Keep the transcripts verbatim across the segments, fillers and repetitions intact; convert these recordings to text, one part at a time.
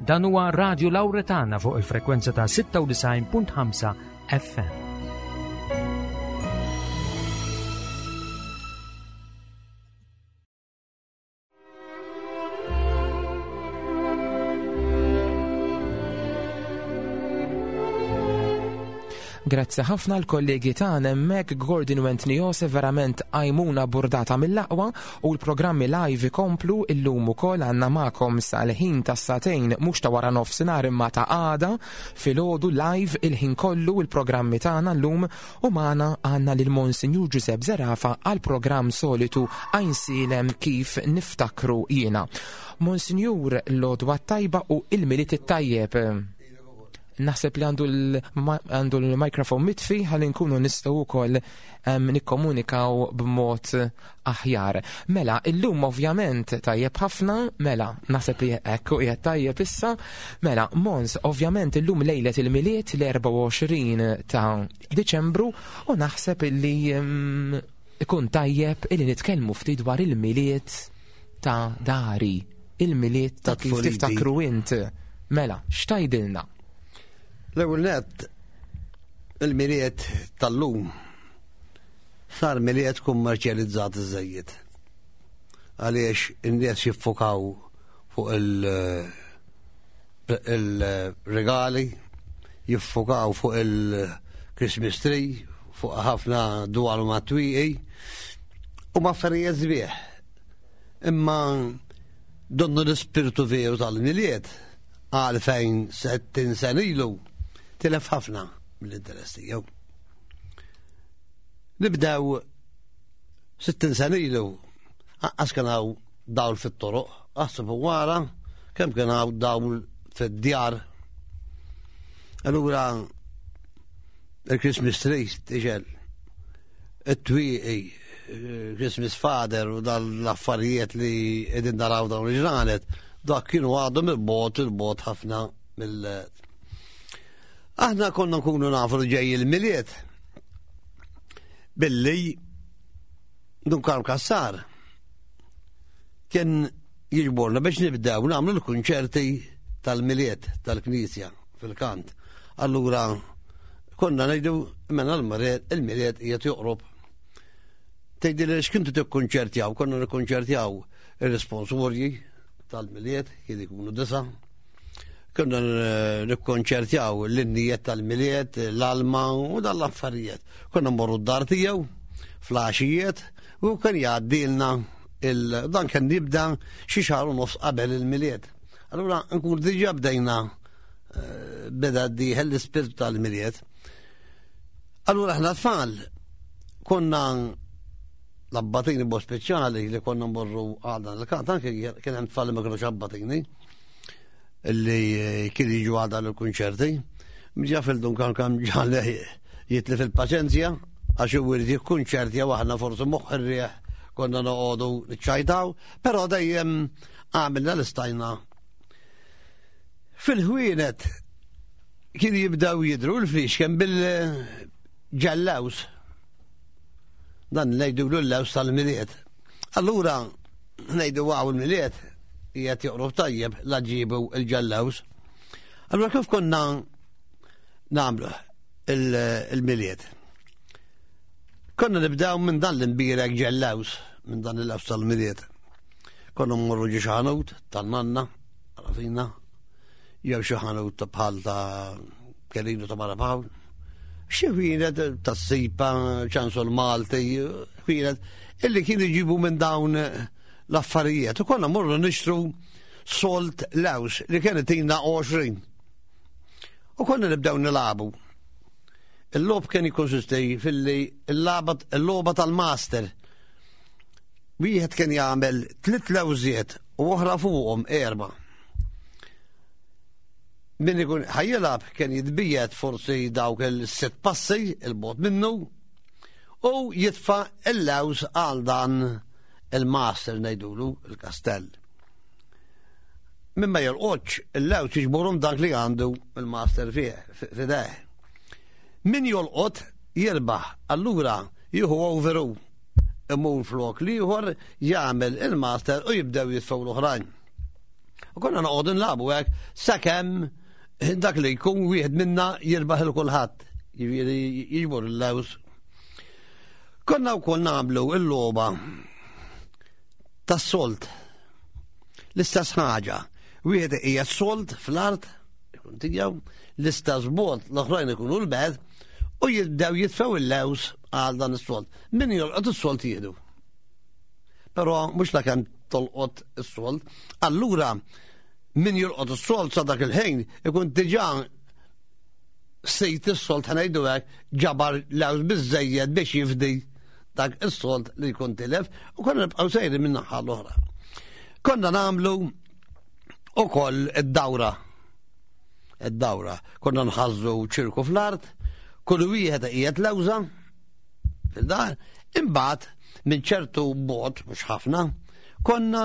Dan huwa Radio Lawretana fuq il-frekwenza ta' sitta u tisgħin punt ħamsa F M. Grazzi ħafna l-kollegi tagħna hemmhekk Gordon u Anthony Joseph verament għajmuna burdata mill-aqwa u l-programmi live ikomplu illum ukoll għandna magħkom sal-ħin tas-satejn mhux ta' wara nofsinhar imma ta' għada filgħodu live il-ħin kollu il-programmi tagħna llum u magħna għandna lil Monsinjur Giuseppe Zerafa għal programm solitu għajnsilem kif niftakru jiena. Monsinjur l-għodwa tajba u il-miliet it-tajjeb. Naħseb li għandu l-mikrofon mitfi ħalli nkunu nistgħu wkoll nikkomunikaw b'mod aħjar. Mela, illum ovvjament tajjeb ħafna, mela, naħseb li hekk qiegħed tajjeb issa. Mela, Mons, ovvjament illum lejlet il-miliet l-erba' u għoxrin ta' Diċembru u naħseb li ikun tajjeb illi nitkellmu ftit dwar il-miliet ta' dari, il-miliet ta' kif tiftakru int. Mela, x'tajdilna? L-ewwel nett il-miliet tal-lum sar miliet kummerċjalizzat iż-żejjed. Għaliex in-nies jiffokaw fuq il-regali, jiffokaw fuq il-Christmas tree, fuq ħafna dwar ma' twieqi u ma' affarijiet sbieħ. Imma donnu l-ispirtu veru tal-miliet għal fejn settin sen ilu tilef ħafna mill-interessi jew. Nibdew sittin sen ilu għas kien hawn dawl fit-toroq, aħsbu wara kemm kien hawn dawl fid-djar. Allura il-Christmas tree tiġel it-twieqi, Christmas father u dal-affarijiet li qegħdin naraw dawn il-ġranet dak kienu għadhom il-bot il-bot ħafna mill Aħna konna nkunu nafu li ġej il-miliet billi Dunkar Kassar kien jiġborna biex nibdew nagħmlu l-kunċerti tal-miliet tal-Knisja fil-kant. Allura konna ngħidu mena l-miliet il-miliet qiegħed joqrob. Tgħidilha x'kintu tikkunċertjaw, konna nikkunċertjaw ir-responsorji tal-miliet jien ikunu disa'. Konna nikkonċertjaw l-innijiet tal-miliet, l-alma u dal-affarijiet. Konna morru d-dar tiegħu, flaxijiet, u kien jgħaddilna dan kien nibda xi xahar u nofs qabel il-miliet. Allura nkun diġà bdejna beda ddieħel l-ispirit tal-miliet. Allura aħna tfal konna l-abbatini bo speċjali li konna morru għadna l-kant, anke kien hemm tfal li ma kinux abbatini illi kien jiġu għadha l-kunċerti. Mġa fil-Dunkar kam ġale jitlif il-paċenzja għax u jrid jikkunċertja waħna forsi moħħirrieħ konna noqogħdu niċċajtaw, però dejjem għamilna l-istajna. Fil-ħwienet kien jibdew jidru l-flix kien bil-ġallaws. Dan ngħidu l-laws tal-miliet. Allura ngħidu għaw il-miliet qiegħed joqrob tajjeb la ġiebu il-ġallaws. Allura kif konna nagħmlu il-miliet? Konna nibdew minn dan l-imbierek ġallaws, minn dan il-laws tal-miliet. Konna mmorru ġi xaħanut tan-nanna, rafina, jew xi ħanut ta' bħal ta' Kerinu ta' Mara Pawl. Xi ħwienet ta' Sipa, ċansol Malti, ħwienet illi kienu jġibu minn dawn l-affarijiet. U konna morru nixtru solt laws li kienet tina għoxrin. U konna nibdew nilabu. Il-lob kien jikkonsisti fil-li il-loba tal-master. Wieħed kien jagħmel tliet lawżiet u oħra fuqhom erba'. Min ikun ħajjilab kien jitbijet forsi dawk il-sitt passi il-bot minnu u jitfa' il-laws għal dan il-master ngħidulu il-kastell. Mimma jolqotx il-laws jiġborhom dak li għandu il-master fideh. Min jolqot jirbaħ, allura jieħu overu imur flok li ieħor jagħmel il-master u jibdew jitfgħu l-oħrajn. U konna noqogħdu nlagħbu hekk sakemm dak li jkun wieħed minna jirbaħ il kulħadd, jiġifieri jiġbor il-lews. Konna wkoll nagħmlu l-logħba tas-solt. L-istess ħaġa, wieħed hija solt fl-art, ikun tiegħu, l-istess bot l-oħrajn ikunu l-bed u jibdew jitfew il-lews għal dan is-solt. Min jolqot is-solt jieħdu. Però mhux la kemm tolqot is-solt, allura min jolqot is-solt sa dak il-ħin ikun diġà sejt is-solt ħanejdu hekk ġabar lews biżżejjed biex jifdi dak is-solt li jkun tilef u konna nibqgħu sejri minn naħa l-oħra. Konna nagħmlu ukoll id-dawra. Id-dawra. Konna nħażżu ċirku fl-art, kull wieħed qiegħed lewża fil-dar, imbagħad minn ċertu bot, mhux ħafna, konna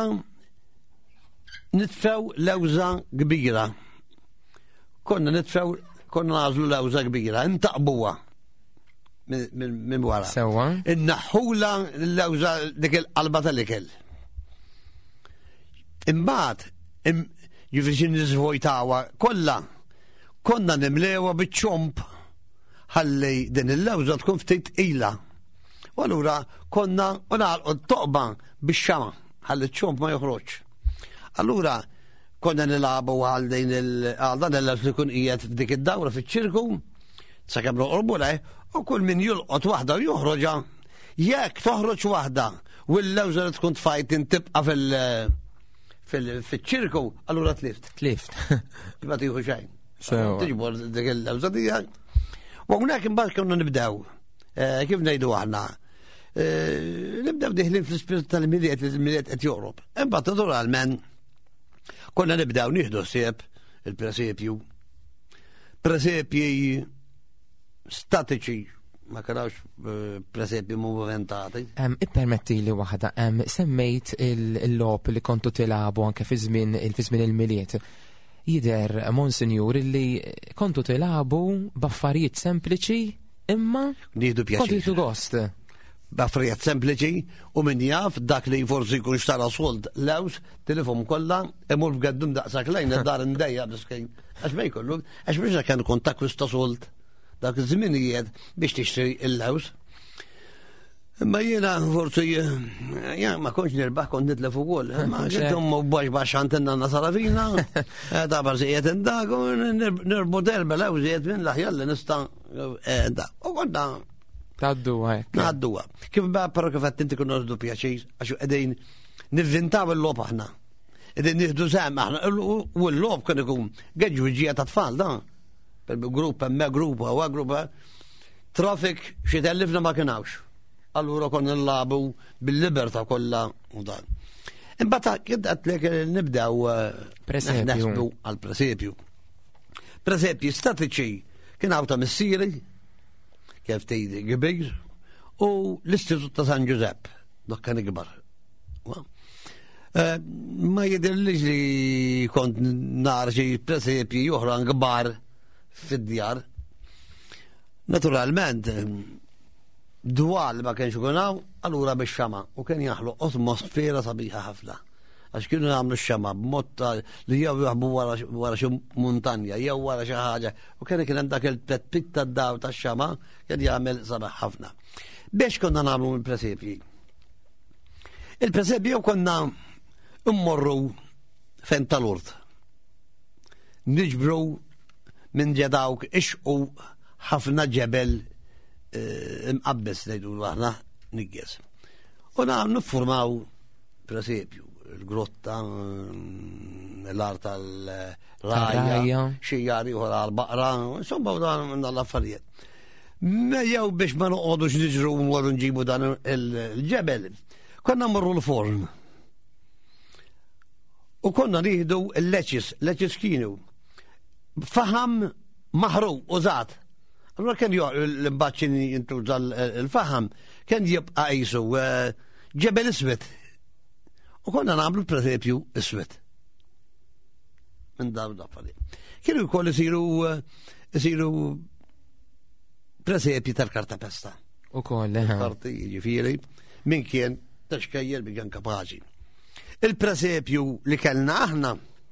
nitfew lewża kbira. Konna nitfew, konna nażlu lewża kbira, intaqbuha minn wara. Sewwa. Innaħħula l-lewża dik il-qalba tal-ikel. Imbagħad, jiġifieri niżvojtawha kollha, konna nimlewha biċ-ċomp ħalli din il-lewża tkun ftit ilha. U allura konna nagħlqu t-toqba bix-xama ħalli ċ-ċomp ma joħroġ. Allura konna nilagħbu għal din għal dan il-lews li kun qiegħed f'dik id-dawra fiċ-ċirku, sakemm noqorbu leh, u kull min jolqot waħda u joħroġha, jekk toħroġ waħda u l-lewża li tkun tfajtin tibqa' fil fiċ-ċirku, allura tlift. Tlift. Ma tieħu xejn. Sewa. Tiġbor dik il-lewża tiegħek. U hawnhekk imbagħad konna nibdew. Kif ngħidu aħna? Nibdew diħlin fl-ispirtu tal-miliet li l-miliet qed joqrob. Imbagħad naturalment konna nibdew nieħdu ħsieb il-presepju. Presepji statiċi, ma kienux presepji movimentati. Ippermetti li waħda, semmejt il-lob li kontu tilagħbu anke fi żmien il-miliet. Jider, Monsinjur, li kontu tilagħbu b'affarijiet sempliċi imma nieħdu pjaċir. Kontu jitu gost. B'affarijiet sempliċi u min jaf dak li forsi jkun xtara sold lews tilifhom kollha imur b'gaddum daqsak lejn id-dar indejja biskejn. Għax ma jkollu, għax biex kien kont takwista sold dak iż-żminijiet biex tixtri il-lews. Imma jiena forsi ja ma kontx nirbaħ kont nitlef ukoll. Ma ġiethom ma bbax baxx antenna nasarafina, ta' barżijiet indak u nirbu derba lewżiet minn l-aħjar li nista' da. U konna Taddu hekk. Nadduha. Kif ba però kif qed inti kun nordu pjaċir għax qegħdin nivvintaw il-lob aħna. Qegħdin nieħdu żemm aħna u l-lob kien ikun geġwiġija ta' tfal da. Per-grupp hemmhekk grupp u grupp traffic xi tellifna ma kienawx. Allura konna nlagħbu bil-libertà kollha u dan. Imbagħad kien qed nibdew naħsbu għall-presepju. Presepji statiċi kien hawn ta' missieri kif tgħidi kbir u l-Istitut ta' San Giuseppe dak kien ikbar. Ma jidhirlix li kont nar xi presepji oħra kbar fid-djar. Naturalment dwar ma kienx ikun hawn, allura bix-xama u kien jaħloq atmosfera sabiħa ħafna. Għax kienu jagħmlu x-xama b'mod li jew jaħbu wara xi muntanja, jew wara xi ħaġa, u kien kien hemm dak il-petpit tad-daw tax-xama kien jagħmel sabiħ ħafna. Biex konna nagħmlu l-presepji. Il-presepji jew konna immorru fejn tal-urt. Niġbru minn ġedawk ixqu ħafna ġebel imqabbes ngħidu aħna nigges. U nagħmlu niffurmaw presepju. Il-grotta, l-art tal-rajja, xijari u għal-baqra, insomma dan l-affarijiet. Jew biex ma noqogħdux niġru u morru nġibu dan il-ġebel, konna morru l-forn. U konna nieħdu l-leċis, leċis kienu, faham maħru użat. Allora kien l-imbaċċin jintuża l-faham, kien jibqa' qisu ġebel iswed. U konna nagħmlu presepju iswed. Minn dawn l-affarijiet. Kienu jkoll isiru isiru presepji tal-kartapesta. Ukoll, karti jiġifieri min kien taxkejjel min kien kapaċi. Il-presepju li kellna aħna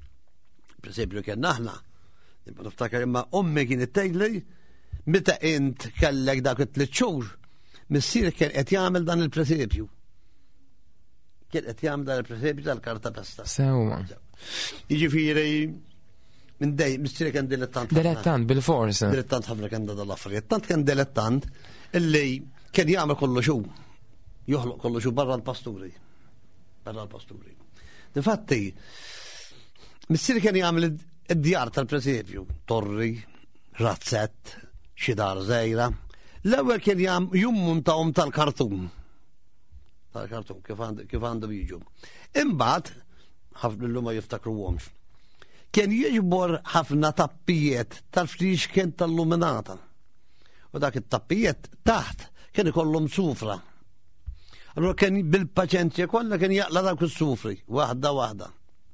per kellna aħna. Niftakar imma ommi kienet tgħidli meta int kellek dak it-tliet xhur, missier kien qed jagħmel dan il-presepju. Kien qed jagħmel dan il-presepju tal-karta pesta. Sewwa. Jiġifieri minn dej, missier kien dilettant. Dilettant bil-fors. Dilettant ħafna kien da l-affarijiet. Tant kien dilettant illi kien jagħmel kollu xu. Joħloq kollu xu barra l-pasturi. Barra l-pasturi. Difatti, missier kien jagħmel id-djar tal-presepju, torri, razzett, xi dar żgħira. L-ewwel kien jummuntawhom tal-kartun. Tal-kartun kif għandu jiġu. Imbagħad ħafna llum ma jiftakruhomx. Kien jiġbor ħafna tappijiet tal-flix kien tal-luminata. U dak it-tappijiet taħt kien ikollhom sufra. Allura kien bil-paċenzja kollha kien jaqla dak is-sufri, waħda waħda.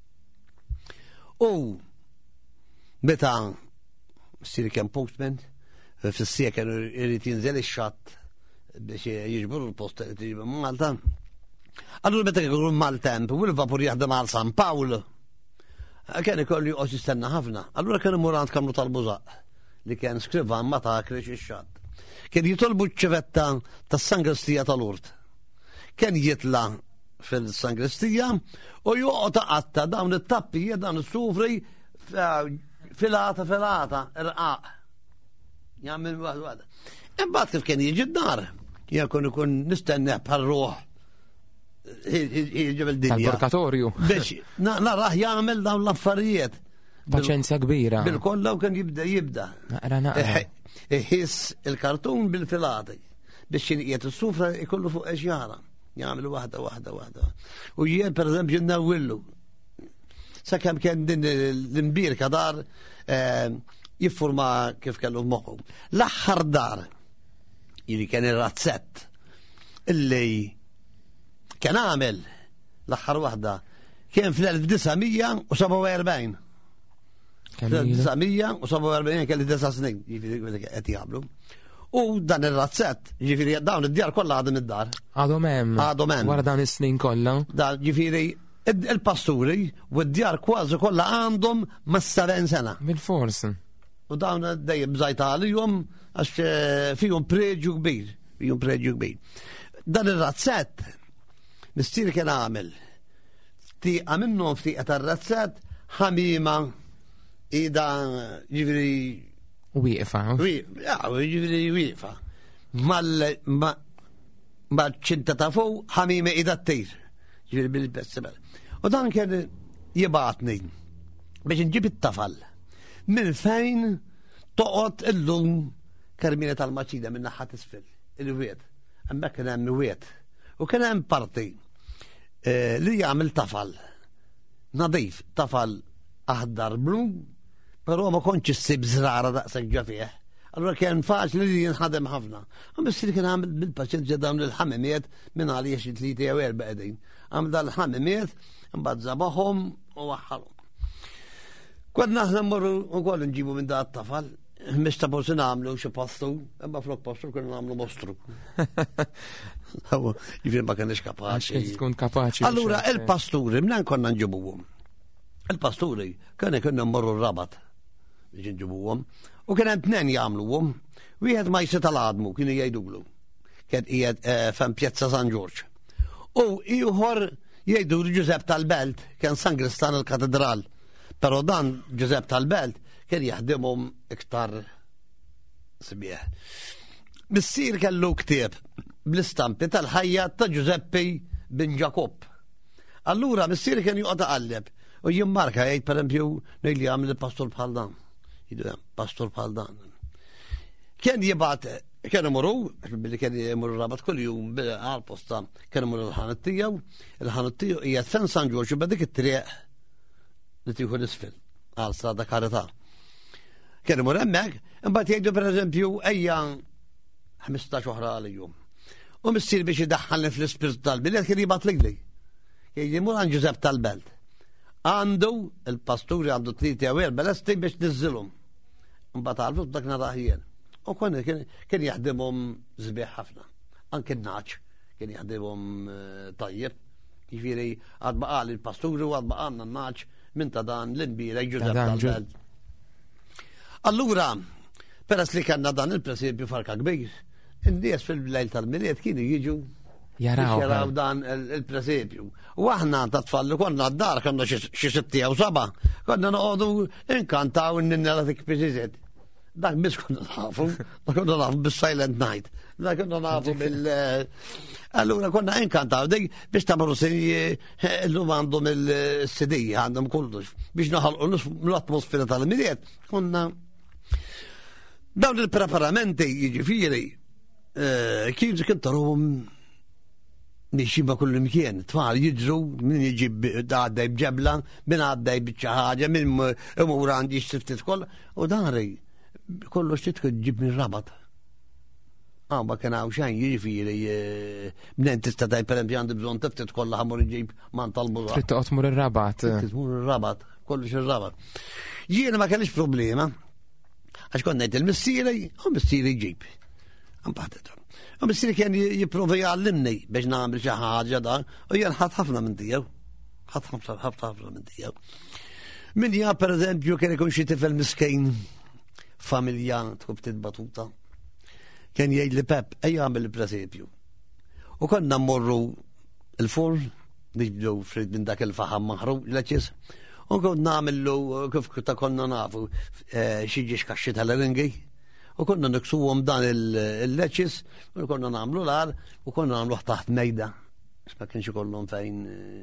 U meta ssir kien postman, fis-sija kien irid jinżel ix-xatt biex jiġbru l-post li tiġi Malta. Allura meta kien Maltemp u l-vapur jaħdem għal San Pawl, kien ikollu joqgħod jistenna ħafna. Allura kien imur għand Kamlu tal-Bużaq li kien skrivan ma takrix ix-xatt. Kien jitolbu ċ-ċivetta tas-Sangristija tal-Urt. Kien jitla fil-Sangristija u joqgħod taqatta dawn it-tappijiet dawn is-sufri filata filata irqaq. Jagħmel waħda waħda. Imbagħad kif kien jiġi d-dar, jien kun ikun nistenneħ bħal ruħ jiġi bil-dinja. Tal-porkatorju. Biex naraħ jagħmel dawn l-affarijiet. Paċenzja kbira. Bil-kollha u kien jibda jibda. Naqra naqra. Iħiss il-kartun bil-filati biex jinqiet is-sufra ikollu fuq ex jara. Jagħmel waħda waħda waħda. U jien pereżempju nnawwillu. Sakemm kien din l-imbirka dar jiffurma kif kellu f'moħħu. L-aħħar dar jiri kien ir-razzett illi kien għamel l-aħħar waħda kien fl-elf tisa' u seba' u erbgħin. fl-elf tisa' u seba' u erbgħin kelli disa' snin jiġifieri qed jagħmlu. U dan ir-razzett, jiġifieri dawn id-djar kollha għadhom id-dar. Għadhom hemm. Għadhom hemm. Wara dawn is-snin kollha. Dan jiġifieri il-pasturi u d-djar kważi kollha għandhom ma' seben sena. Bil-fors. U dawn dejjem bżajta għalihom għax fihom preġu kbir, fihom preġu kbir. Dan ir-razzett mistier kien għamel ftiqa minnhom ftiqa tar-razzett ħamima ida jiġifieri wieqfa. Ja, jiġifieri wieqfa. Mal-ċinta ta' fuq ħamima ida t-tir. Jiġifieri bil-bessibel. U dan kien jibatni biex nġib it-tafal. Minn fejn toqgħod illum Karmina tal-Maċida minn naħa isfel, il-wiet. Hemmhekk kien hemm wiet. U kien hemm parti li jagħmel tafal. Nadif, tafal aħdar blu, però ma kontx issib żrara daqshekk ġa fih. Allura kien faċli li jinħadem ħafna. Għam bissir kien għamil bil-paċenzja dawn il-ħamimiet minn għalija xi tlieta jew erba' qegħdin. Għamil dan il-ħamimiet imbagħad żabahom u waħħalhom. Konna aħna mmorru wkoll nġibu minn da t-tafal, mhix ta' forsi nagħmlu xi pastu, imma flok pastu kienu nagħmlu mostru. Jifieri ma kienx kapaċi. Tkun kapaċi. Allura il-pasturi minn konna nġibuhom. Il-pasturi kienu kienu mmorru r-Rabat biex nġibuhom. U kien hemm tnejn jagħmluhom, wieħed ma jseta l-għadmu kienu jgħidulu. Kien qiegħed f'hemm Pjazza San Ġorġ. U ieħor jgħidu Ġusepp tal-Belt kien Sangristan il-Katedral. Però dan Ġusepp tal-Belt kien jaħdimhom iktar sbieħ. Missier kellu ktieb bl-istampi tal-ħajja ta' Giuseppe bin Jakob. Allura missier kien joqgħod iqalleb u jimmarka jgħid pereempju ngħid li għamel il-pastor bħal dan. Jidu pastor bħal dan. Kien jibgħat kien imorru, billi kien imorru Rabat kull jum għal-posta kien imorru l-ħanut tiegħu, il-ħanut tiegħu hija fejn San Ġorġ u dik it-triq li tieħu l-isfel għal strada Karità. Kien imur hemmhekk, imbagħad jgħidu pereżempju ejja ħmistax oħra għal-jum. U missier biex idaħħalni fl-ispirt tal-bilet kien jibgħat lili. Jgħid imur għand Ġusepp tal-Belt. Għandu il-pasturi għandu tlieta jew erba' lesti biex niżżilhom. Imbagħad għalfu dak naraħ jien. U kien kien jaħdimhom żbieħ ħafna. Anke n-naċ kien jaħdimhom tajjeb. Jiġifieri għad baqa' il-pasturi u għad baqa' n-naċ minn ta' dan l-imbira Giuseppe tal-Belt. Allura, peress li kanna dan il-presepju farka kbir, in-nies fil-lejl tal-miliet kienu jiġu Jaraw. jaraw dan il-presepju. U aħna ta' tfallu konna d-dar, konna xi sittija u saba, konna noqogħdu inkantaw in-ninna dik biżiżed. Dak biss konna nafu, dak konna nafu bis-Silent Night. Dak konna nafu bil- Allura konna inkantaw dik biex tamru se l-lum għandhom il-sidija, għandhom kullux, biex naħalqu l-atmosfera tal-miliet. Konna dawn il-preparamenti jiġifieri kien kien taruhom nixxiba kullu mkien, tfal jiġru, min jiġib għaddej bġebla, min għaddej bċaħġa, min imur għandi xiftit koll, u dari, kollu xtitku ġib min rabat. Għamba kien għaw xajn jiġifieri, mnen tista daj per esempio għandi bżon tiftit kolla ħamur ġib man talbu. Trid toqgħod tmur ir-rabat. Tmur ir-rabat, kollu ir-rabat. Jiena ma kellix problema, għax konna ngħid il-missieri, u missieri ġib. Għambaħtetom. U missieri kien jipprovi jgħallimni biex nagħmel xi ħaġa dan, u jien ħadd ħafna minn tiegħu. Ħadd ħafna minn tiegħu. Min ja per eżempju kien ikun xi tifel miskejn familja tkun ftit batuta. Kien jgħid li Pep, ejja għamil il-presepju. U konna mmorru il-forn, nibdew frid minn dak il-faħam maħru, l-eċis, u konna nagħmillu kif ta' konna nafu xi ġiex kaxxi tal-ringi, u konna niksuhom dan il-leċis, u konna nagħmlu l-ar, u konna nagħmluh taħt mejda, ma kienx ikollhom fejn.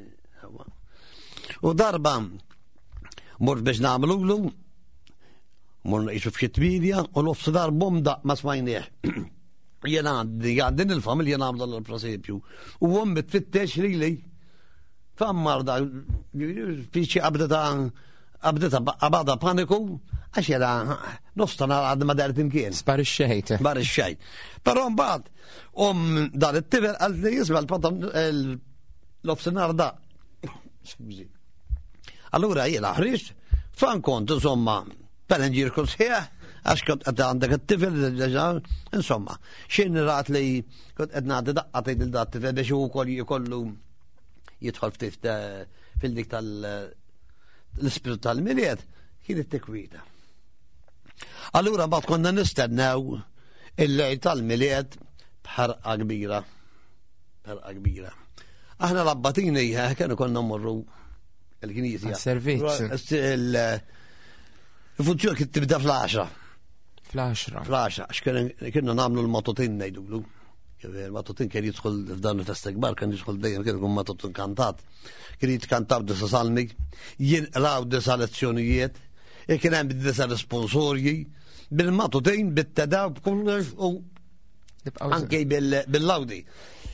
U darba mort biex nagħmlu morna jisu f'xi tmidja u l-offsidar bomda ma smajnieħ. Jena għaddi għaddin il-familja nagħmlu l-presepju. U għom bitfittex li li fammar da fiċi għabdeta għabdeta għabada paniku għax jena nostana għaddi ma daret imkien. Spar ix-xejt. Spar ix-xejt. Però mbagħad um dar it-tifel għal li jisma l-offsinar da. Skużi. Allura jena ħriġt fan kont insomma per nġir kull sħiħ, għax kont għad għandek il-tifel, insomma, xin rat li kont għed naħdi daqqa tgħid il-dat tifel biex u koll jikollu jidħol ftit fil-dik tal-ispirtu tal-miliet, kien it-tekwita. Allura bat konna nistennew il-lejl tal-miliet bħarqa kbira. Bħarqa kbira. Aħna rabbatini kienu konna morru il-Knisja. Servizz. Il-funzjoni kien tibda fl-għaxra. Fl-għaxra. Fl-għaxra, għax kienna namlu l-matotin nejdulu. Il-matotin kien jidħol f'dan il-festa kbar, kien jidħol dejjem kien kun matotin kantat. Kien jitkantaw disa salmi, jien raw disa lezzjonijiet, e kien hemm disa responsorji, bil-matotin, bit-tadaw, b'kollox, u anke bil-lawdi.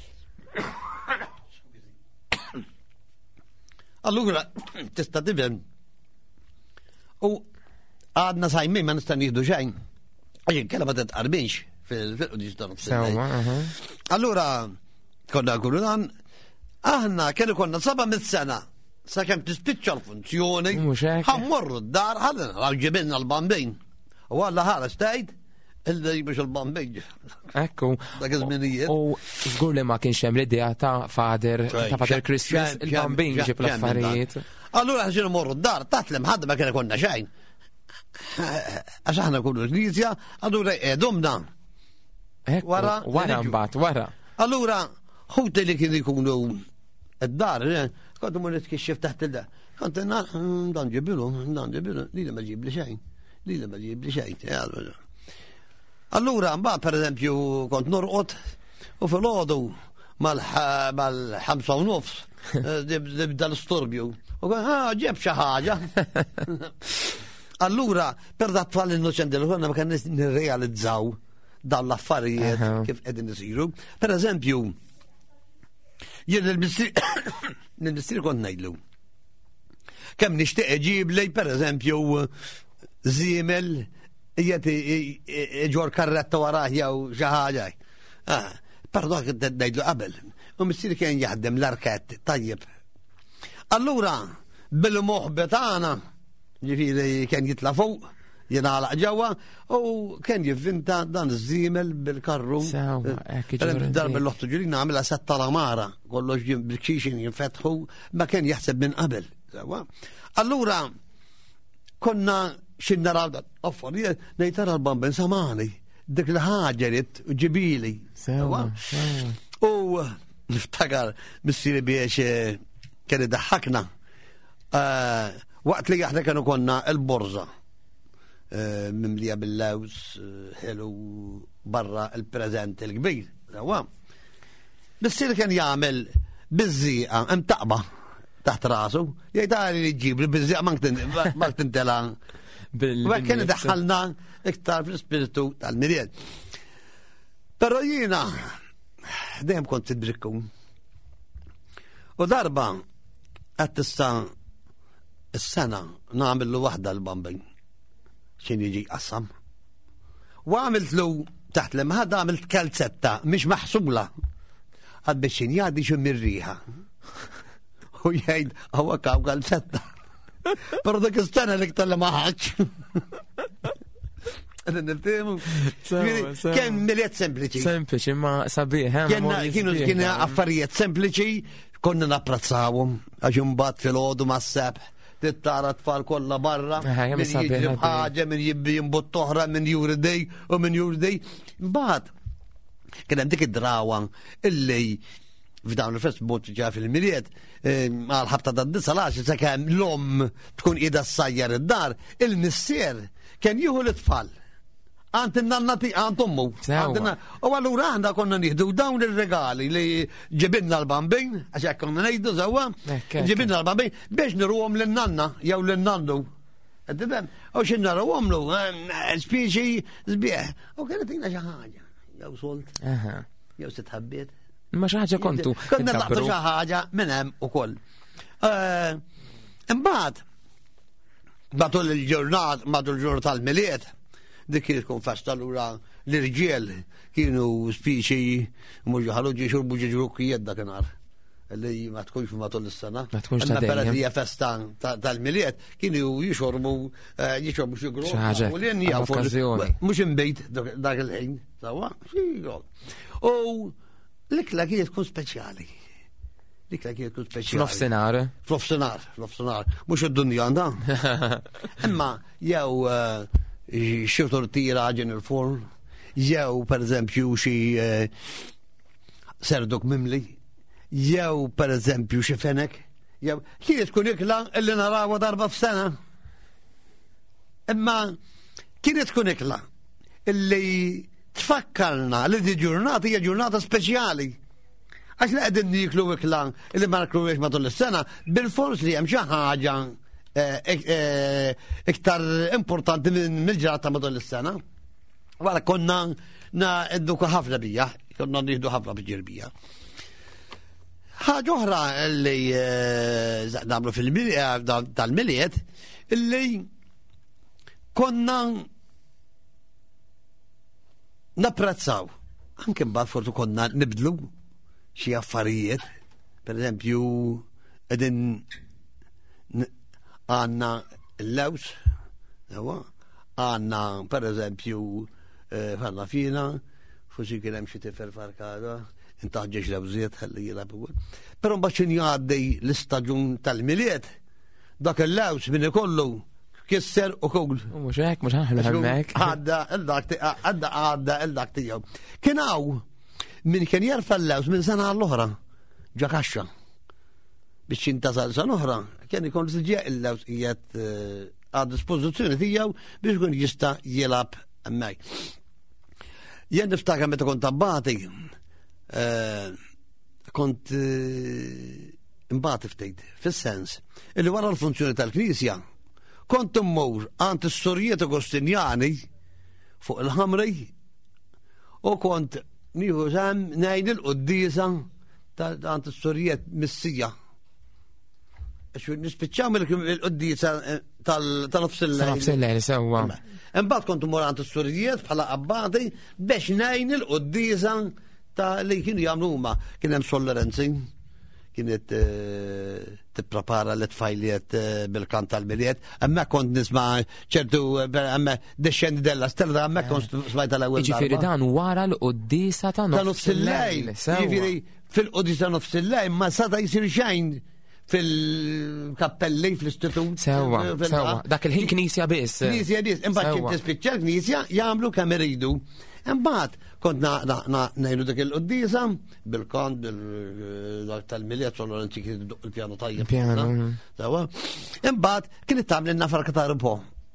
Allura, tista' tifhem. U għadna sajmin ma nistan jihdu xejn. Għaxin kella ma t-tqarbinx fil-qudis dan. Allura, konna kullu dan, aħna kellu konna saba mit-sena, sa' kem tispiċċa l-funzjoni, ħammorru d-dar, ħallin, għalġibinna l-bambin. U għalla ħala stajt, il-da jibux l-bambin. Ekku. Dak iż-żminijiet. U żgur li ma kienx hemm l-idea ta' fader, ta' fader Christmas, il-bambin ġib l-affarijiet. Allura ħaxin morru d-dar, tatlem ħadda ma kena konna xejn. Għax aħna kullu l-Knisja, allura edumna. Wara, wara mbagħad, wara. Allura, ħuti li kien ikunu id-dar, kontu mu nitkixxif taħt il-dar. Kontu dan ġibilu, dan ġibilu, li li ma ġibli xejn, li li ma ġibli xejn. Allura, mbagħad per eżempju kont norqod u fil-għodu mal-ħamsa u nofs, dibda l-storbju. U għan, ah, ġeb xaħġa. Allura, per da tfal innoċenti, l-għonna ma kan nirrealizzaw dall-affarijiet kif edin nisiru. Per eżempju, jien il-mistri kont najdlu. Kem nishtiq ġib lej, per eżempju, zimel, jieti ġor karretta waraħ jew xaħġa. Per da najdlu qabel. U mistri kien jaħdem l-arket, tajjeb. Allura, bil-moħbet għana, ġifiri kien jitla fuq, jena għalaq ġawa, u kien jivvinta dan iż-żimel bil-karru. Dar bil-loħtu ġurina għamila setta lamara, kollox bil-kxixin jinfetħu, ma kien jaħseb minn qabel. Allura konna xinna rawda affarijiet ngħid tara l-bambin samani dik il-ħaġa li ġibili. U niftakar missieri biex kien iddaħħakna waqt li aħna kienu konna l-borza mimlija bil-lews ħelu barra il-preżent il-kbir. Missieri kien jagħmel biżżieqa imtaqba taħt rasu, jgħid li ġib li biżżieqa ma tintela. Kien daħħalna iktar fl-ispiritu tal-miliet. Però jiena dejjem kont idrikku. U darba qed issa s-sena nagħmillu waħda l-bambin xejn jiġi qassam. U għamiltlu taħt l-imħad għamilt kalzetta mhix maħsula għad biex jgħaddi xi mir-riħa. U jgħid hawn kaw kalzetta. Però dik is-sena li ktar li ma ħadx. Kien miliet sempliċi. Sempliċi, ma sabiħ. Kienu kienu affarijiet sempliċi, konna napprezzawhom għax imbagħad filgħodu mas-sebħ tittara tfal kollha barra, min jiġri bħaġa, min jibbi jimbut toħra, min juri dej u min juri dej. Imbagħad kien hemm dik id-drawa illi f'dawn il-Facebook ġa fil-miliet għal ħabta tad-disa lax sakemm l-om tkun qiegħda ssajjar id-dar, il-missier kien jieħu l-tfal għand in-nannati għand ummu. U allura aħna konna nieħdu dawn ir-regali li ġibinna l-bambin, għax hekk konna ngħidu sewwa, ġibinna l-bambin biex nirruhom lin-nanna jew lin-nannu. U xi narawhomlu spiċi sbieħ. U kienet tina xi ħaġa, jew solt, jew sitt ħabbiet. Ma xi ħaġa kontu. Konna naqtu xi ħaġa minn hemm ukoll. Imbagħad matul il-ġurnat, matul il-ġurnat tal-miliet, dik kienet tkun festa allura l-irġiel kienu spiċi mhux ħaluġi xurbu ġiġrukkijiet dakinhar. Li ma tkunx matul is-sena. Ma tkunx ta' dejjem. Hija festa tal-miliet kienu jixorbu jixorbu xi grupp. Xi ħaġa. U lien jafu mhux imbejt dak il-ħin. Sawa? U l-ikla kienet tkun speċjali. L-ikla kienet tkun speċjali. F'nofsinhar. F'nofsinhar, f'nofsinhar. Mhux id-dunja għandha. Imma jew xi tortira ġen il-forn, jew pereżempju xi serdok mimli, jew pereżempju xi fenek, jew kienet tkun ikla illi narawha darba f'sena. Imma kienet tkun ikla illi tfakkarna li di ġurnata hija ġurnata speċjali. Għax li qegħdin niklu ikla illi ma naklux matul is-sena, bil-fors li hemm xi ħaġa iktar importanti minn ġrata madol is-sena. Wara konna edduka ħafna bija, konna nieħdu ħafna biġirbija. Ħaġa oħra li nagħmlu fil-miliet tal-miliet illi konna napprezzaw. Anke mbagħad fortu konna nibdlu xi affarijiet, pereżempju qegħdin għanna l-lews, għanna per eżempju fanna fina, fuxi kien hemm xi tifel farkada, intaħġeġ lewżiet ħalli jilab ukoll. Però mbagħad jgħaddej l-istaġun tal-miliet, dak il-lews min ikollu kisser u kogl. Mhux hekk, mhux ħanħlu hemmhekk. Għadda għadda għadda il-dak tiegħu. Kien hawn min kien jerfa' l-lews minn sena għall-oħra ġa kaxxa biex jintasal san oħra, kien ikun tiġi il-lews qiegħed għad dispożizzjoni tiegħu biex ikun jista' jilab hemmhekk. Jien niftakar meta kont abbati, kont imbagħad ftit, fis-sens illi wara l-funzjoni tal-Knisja kont immur għand is-Surjiet Agostinjani fuq il-Ħamri u kont nieħu sem ngħid il-quddiesa għand is-Surjiet Missija. Nispiċċaw mill-quddiesa tal-nofs il-lejl. sewwa. Imbagħad kont immur għand is-Surjiet bħala abbati biex ngħin il-quddiesa li kienu jagħmlu huma. Kien hemm sollerenzi, kienet tipprepara l-tfajliet bil-kant tal-miliet, hemmhekk kont nisma' ċertu hemmhekk dexxendi della stella, hemmhekk kont smajta l-ewwel darba. Jiġifieri dan wara l-quddiesa ta' nofs il-lejl. Jiġifieri fil-quddiesa ta' nofs il-lejl ma seta' jsir xejn fil-kappelli, fl-istitut. Sewa, sewa. Dak il-ħin knisja biss. Knisja biss. Imbagħad kien tispiċċa l-knisja jagħmlu kemm iridu. Imbagħad kont ngħidu dak il-qudiesa bil-kont tal-miliet sonu l-antik il-pjano tajjeb. Sewa. Imbagħad kien tagħmel farka ta' rupo.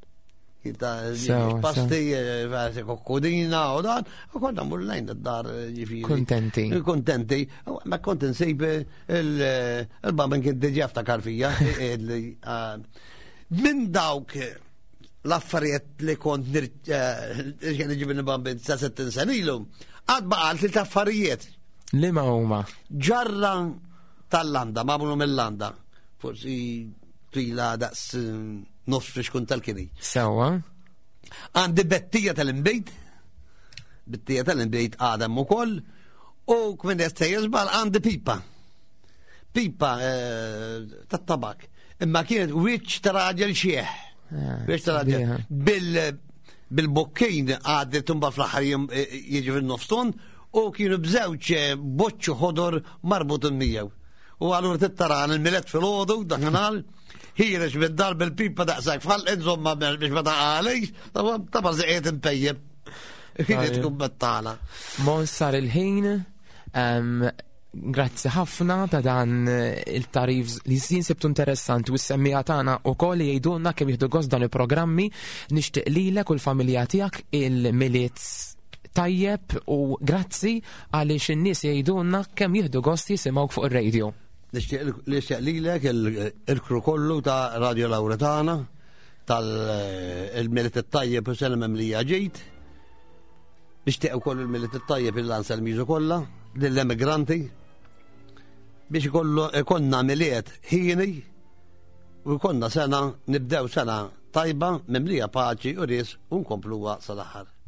Pasti, kokkodina u dan, u konna mullajn id-dar ġifiri. Kontenti. Kontenti. Ma kont nsejb il-bamben kien deġaf ta' karfija. Min dawk l-affarijiet li kont nirġen ġibin il-bamben sa' settin sanilu, għad baqalt li ta' affarijiet. Li ma' huma? Ġarra tal-landa, ma' munu mill-landa. Forsi twila daqs nofs fiex kun tal-kini. Sawa. Għandi bettija tal-imbejt, bettija tal-imbejt għadam u koll, u kmin jazbal għandi pipa. Pipa tat-tabak. Imma kienet wiċ taraġel xieħ. Wiċ taraġel. Bil-bokkejn għaddi tumba fl-ħar jieġi fil-nofston, u kienu bżewċ boċċu ħodor marbutun miegħu. U għallur t-taran il-milet fil-ħodu, daħnal, Hirex bid-dar bil-pipa daqsak fall insomma biex ma taqalix, tabar zeqiet impejjeb. Kienet tkun battala. Mon sar il-ħin, grazzi ħafna ta' dan il-tarif li jinsibtu interessanti u s-semmija tagħna wkoll li jgħidulna kemm jieħdu gost dan il-programmi, nixtieq lilek u l-familja tiegħek il-miliet tajjeb u grazzi għaliex in-nies jgħidulna kemm jieħdu gost jisimgħuk fuq ir-radio. Nixtieq lilek il-kru kollu ta' Radio Lauretana tal-Miliet it-Tajjeb u Selmem li ġejt. Nixtieq ukoll il-Miliet it-Tajjeb il-Lanza l-Miżu kollha lill-emigranti biex konna miliet ħini u konna sena nibdew sena tajba mimlija paċi u ris u nkompluha sal-aħħar.